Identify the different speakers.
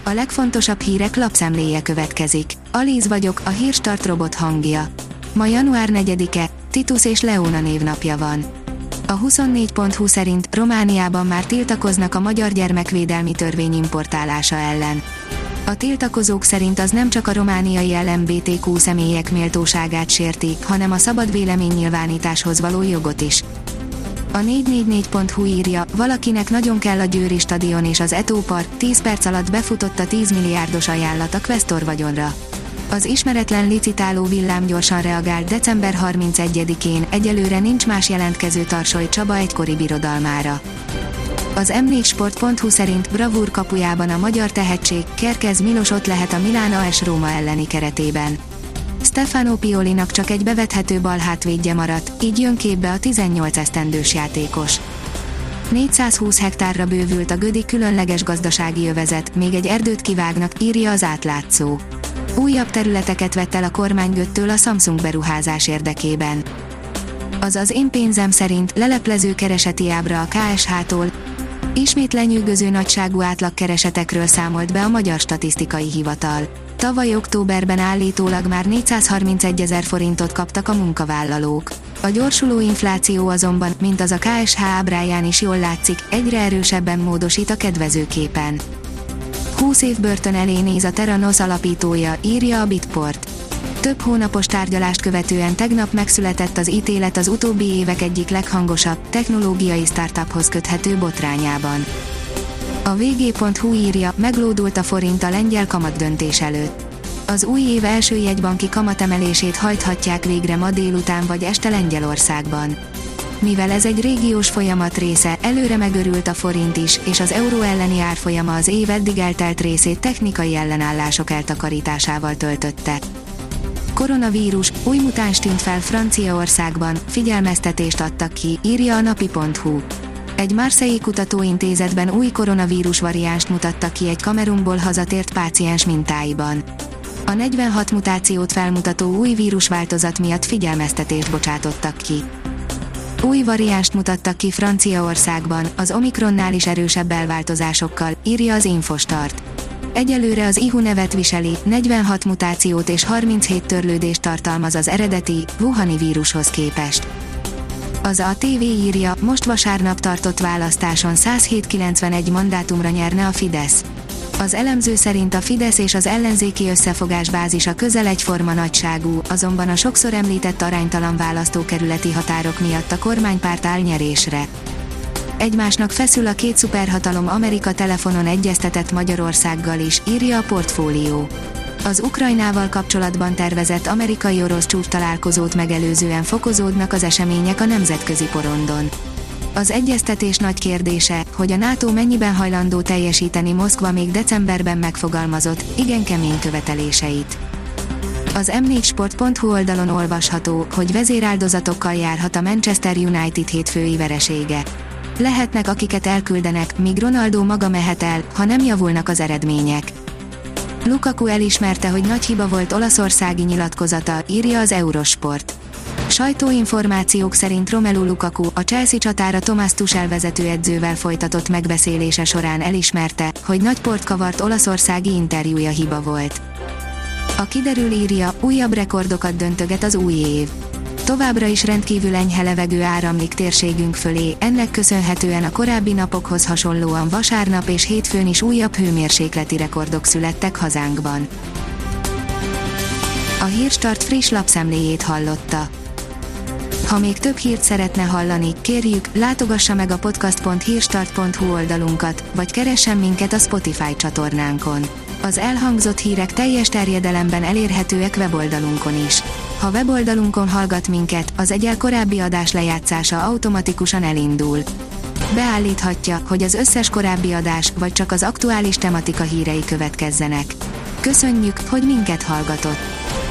Speaker 1: A legfontosabb hírek lapszemléje következik. Alíz vagyok, a Hírstart robot hangja. Ma január 4-e, Titus és Leóna névnapja van. A 24.hu szerint Romániában már tiltakoznak a magyar gyermekvédelmi törvény importálása ellen. A tiltakozók szerint az nem csak a romániai LMBTQ személyek méltóságát sérti, hanem a szabad véleménynyilvánításhoz való jogot is. A 444.hu írja, valakinek nagyon kell a Győri stadion és az Eto Park, 10 perc alatt befutott a 10 milliárdos ajánlat a Questor vagyonra. Az ismeretlen licitáló villám gyorsan reagált december 31-én, egyelőre nincs más jelentkező Tarsoly Csaba egykori birodalmára. Az M4sport.hu szerint bravúr kapujában a magyar tehetség, Kerkez Milos ott lehet a Milán AS Róma elleni keretében. Stefano Piolinak csak egy bevethető balhátvédje maradt, így jön képbe a 18 esztendős játékos. 420 hektárra bővült a Gödi különleges gazdasági övezet, még egy erdőt kivágnak, írja az Átlátszó. Újabb területeket vett el a kormány Göttől a Samsung beruházás érdekében. Az én pénzem szerint leleplező kereseti ábra a KSH-tól, ismét lenyűgöző nagyságú átlagkeresetekről számolt be a Magyar Statisztikai Hivatal. Tavaly októberben állítólag már 431 000 forintot kaptak a munkavállalók. A gyorsuló infláció azonban, mint az a KSH ábráján is jól látszik, egyre erősebben módosít a kedvezőképen. 20 év börtön elé néz a Theranos alapítója, írja a Bitport. Több hónapos tárgyalást követően tegnap megszületett az ítélet az utóbbi évek egyik leghangosabb, technológiai startuphoz köthető botrányában. A vg.hu írja, meglódult a forint a lengyel kamatdöntés előtt. Az új év első jegybanki kamatemelését hajthatják végre ma délután vagy este Lengyelországban. Mivel ez egy régiós folyamat része, előre megörült a forint is, és az euró elleni árfolyama az év eddig eltelt részét technikai ellenállások eltakarításával töltötte. Koronavírus, új mutáns tűnt fel Franciaországban, figyelmeztetést adtak ki, írja a napi.hu. Egy marseille kutatóintézetben új koronavírus variánst mutattak ki egy Kamerunból hazatért páciens mintáiban. A 46 mutációt felmutató új vírusváltozat miatt figyelmeztetést bocsátottak ki. Új variánst mutattak ki Franciaországban, az Omikronnál is erősebb elváltozásokkal, írja az Infostart. Egyelőre az IHU nevet viseli, 46 mutációt és 37 törlődést tartalmaz az eredeti, wuhani vírushoz képest. Az ATV írja, most vasárnap tartott választáson 107-91 mandátumra nyerne a Fidesz. Az elemző szerint a Fidesz és az ellenzéki összefogás bázisa közel egyforma nagyságú, azonban a sokszor említett aránytalan választókerületi határok miatt a kormánypárt áll nyerésre. Egymásnak feszül a két szuperhatalom, Amerika telefonon egyeztetett Magyarországgal is, írja a Portfólió. Az Ukrajnával kapcsolatban tervezett amerikai-orosz csúcstalálkozót megelőzően fokozódnak az események a nemzetközi porondon. Az egyeztetés nagy kérdése, hogy a NATO mennyiben hajlandó teljesíteni Moszkva még decemberben megfogalmazott, igen kemény követeléseit. Az m4sport.hu oldalon olvasható, hogy vezéráldozatokkal járhat a Manchester United hétfői veresége. Lehetnek, akiket elküldenek, míg Ronaldo maga mehet el, ha nem javulnak az eredmények. Lukaku elismerte, hogy nagy hiba volt olaszországi nyilatkozata, írja az Eurosport. Sajtóinformációk szerint Romelu Lukaku, a Chelsea csatára Thomas Tuchel vezetőedzővel folytatott megbeszélése során elismerte, hogy nagy port kavart olaszországi interjúja hiba volt. A kiderül írja, újabb rekordokat döntöget az új év. Továbbra is rendkívül enyhe levegő áramlik térségünk fölé, ennek köszönhetően a korábbi napokhoz hasonlóan vasárnap és hétfőn is újabb hőmérsékleti rekordok születtek hazánkban. A Hírstart friss lapszemléjét hallotta. Ha még több hírt szeretne hallani, kérjük, látogassa meg a podcast.hírstart.hu oldalunkat, vagy keressen minket a Spotify csatornánkon. Az elhangzott hírek teljes terjedelemben elérhetőek weboldalunkon is. Ha weboldalunkon hallgat minket, az egyel korábbi adás lejátszása automatikusan elindul. Beállíthatja, hogy az összes korábbi adás, vagy csak az aktuális tematika hírei következzenek. Köszönjük, hogy minket hallgatott!